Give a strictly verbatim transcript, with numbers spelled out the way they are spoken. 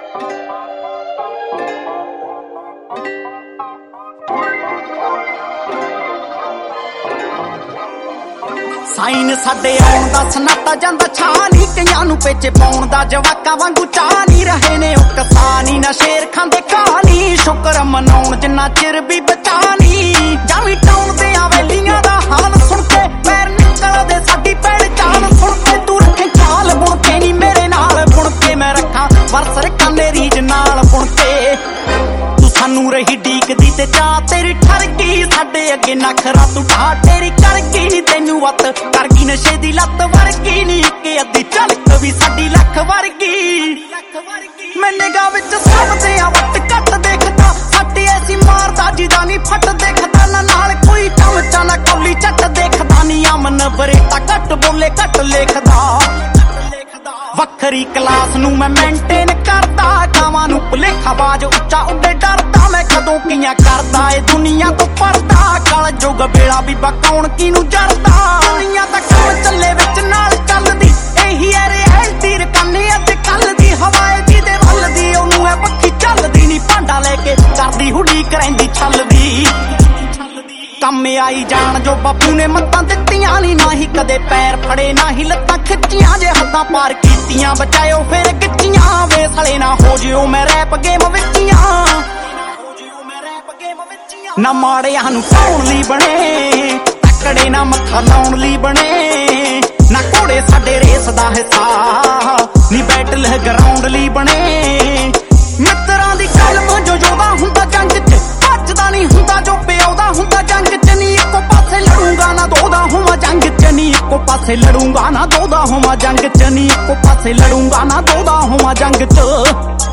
Sign ਸਾਡੇ ਆਉਣ ਦਾ ਸਨਾਟਾ ਜਾਂਦਾ ਛਾਂ ਨੀ, ਕਈਆਂ ਨੂੰ ਪੇਚੇ ਪਾਉਣ ਦਾ ਜਵਾਕਾਂ ਵਾਂਗੂ ਚਾਹ ਨੀ। ਰਹੇ ਨੇ ਉਹ ਕਿਸਾਨੀ ਨਾ ਸ਼ੇਰ ਖਾਂਦੇ ਕਹਾਣੀ, ਸ਼ੁਕਰ ਮਨਾਉਣ ਜਿੰਨਾ ਚਿਰ ਵੀ ਬਚਾ ਨੀ। ਜਾਵੀਂ ਟਾਉਣ ਤੇ ਵੈਲੀਆਂ ਦਾ ਹਾਲ ਸੁਣ ਕੇ ਪੈਰ ਨਿਕਲਦੇ ਸਾਡੀ ਪਹਿਚਾਣ ਸੁਣ ਕੇ। ਤੂੰ ਰੱਖੇ ਚਾਲ ਬੁਣ ਕੇ ਨੀ ਮੇਰੇ ਨਾਲ ਬੁਣ ਕੇ, ਮੈਂ ਰੱਖਾਂ ਵਰਸ ਰਕਾਨੇ ਰੀਜ ਨਾਲ ਬੁਣ ਕੇ। ਤੂੰ ਸਾਨੂੰ ਰਹੀ ਡੀਕਦੀ ਤੇ ਚਾਹ ਤੇਰੀ ਠਰ ਗਈ, ਸਾਡੇ ਅੱਗੇ ਨਖਰਾ ਤੂੰ ਢਾਹ ਤੇਰੀ ਕਰ ਗਈ ਨੀ। ਤੈਨੂੰ ਵੱਤ ਕਰ ਗਈ ਨਸ਼ੇ ਦੀ ਲੱਤ ਵਰਗੀ ਨੀ, ਇੱਕ ਅੱਧੀ ਝਲਕ ਵੀ ਸਾਡੀ ਲੱਖ ਵਰਗੀ। ਮੈਂ ਨਿਗਾਹ ਵਿੱਚ ਸਭ ਦੇ ਆ ਵੱਟ ਘੱਟ ਦੇਖਦਾ, ਸਾਡੀ ਐਸੀ ਮਾਰਦਾ ਜਿਹਦਾ ਨੀ ਫੱਟ ਦੇਖਦਾ। ਨਾ ਨਾਲ ਕੋਈ ਚਮਚਾ ਨਾ ਕੌਲੀ ਚੱਟ ਦੇਖਦਾ ਨੀ, ਅਮਨ ਬਰੇਟਾ ਘੱਟ ਬੋਲੇ ਘੱਟ ਲਿਖਦਾ। ਵੱਖਰੀ ਕਲਾਸ ਨੂੰ ਮੈਂ ਮੇਨਟੇਨ ਕਰਦਾ, ਗਾਵਾਂ ਨੂੰ ਭੁਲੇਖਾ ਬਾਜ ਉੱਚਾ ਉੱਡੇ ਡਰਦਾ। ਮੈਂ ਕਦੋਂ ਕੀਆਂ ਕਰਦਾ ਏ ਦੁਨੀਆ ਤੋਂ ਪਰਦਾ, ਕਲ ਜੁਗ ਵੇਲਾ ਵੀ ਬਕਾਉਣ ਕਿਨੂੰ ਜਰਦਾ। ਦੁਨੀਆ ਤਾਂ ਕੰਮ ਚੱਲੇ ਵਿੱਚ ਨਾਲ ਚੱਲਦੀ, ਇਹੀ ਐ ਰਿਐਲਿਟੀ ਰਕਾਨੇ ਅੱਜ ਕੱਲ ਦੀ। ਹਵਾਏ ਜਿਹਦੇ ਵੱਲ ਦੀ ਉਹਨੂੰ ਐ ਪੱਖੀ ਚੱਲਦੀ ਨੀ, ਭਾਂਡਾ ਲੈ ਕੇ ਕਰਦੀ ਹੁੜੀ ਕਰੈਂਦੀ ਛੱਲਦੀ। ਕੰਮ ਆਈ ਜਾਣ ਜੋ ਬਾਪੂ ਨੇ ਮੱਤਾਂ ਦਿੱਤੀਆਂ ਨੀ, ਨਾ ਹੀ ਕਦੇ ਪੈਰ ਫੜੇ ਨਾ ਹੀ ਲੱਤਾਂ ਖਿੱਚੀਆਂ। ਜੇ ਹੱਦਾਂ ਪਾਰ ਕੀਤੀਆਂ ਬਚਾਇਓ ਫਿਰ ਗਿੱਚੀਆਂ, ਵੇ ਸਲੇ ਨਾ ਹੋ ਜਿਓ ਮੈਂ ਰੈਪ ਗੇਮ ਵਿੱਚੀਆਂ। ਨਾ ਮਾੜਿਆਂ ਨੂੰ ਪਾਉਣ ਲਈ ਬਣੇ, ਤਕੜੇ ਨਾ ਮੱਥਾ ਲਾਉਣ ਲਈ ਬਣੇ। ਨਾ ਘੋੜੇ ਸਾਡੇ ਰੇਸ ਦਾ ਹਿੱਸਾ ਨੀ, ਬੈਟਲ ਗਰਾਊਂਡ ਲਈ ਬਣੇ। ਮਿੱਤਰਾਂ ਦੀ ਕਲਮ ਜੋ ਜੋਦਾ ਹੁੰਦਾ ਜੰਗ ਚ, ਭੱਜਦਾ ਨਹੀਂ ਹੁੰਦਾ ਜੋ ਪਿਆਉਦਾ ਹੁੰਦਾ ਜੰਗ ਚ। ਨੀ ਇੱਕੋ ਪਾਸੇ ਲੜੂੰਗਾ ਨਾ ਦੋਦਾ ਹੋਵਾਂ ਜੰਗ ਚ, ਨੀ ਇੱਕੋ ਪਾਸੇ ਲੜੂੰਗਾ ਨਾ ਦੋਦਾ ਹੋਵਾਂ ਜੰਗ ਚ। ਨੀ ਇੱਕੋ ਪਾਸੇ ਲੜੂੰਗਾ ਨਾ ਦੋਦਾ ਹੋਵਾਂ ਜੰਗ ਚ।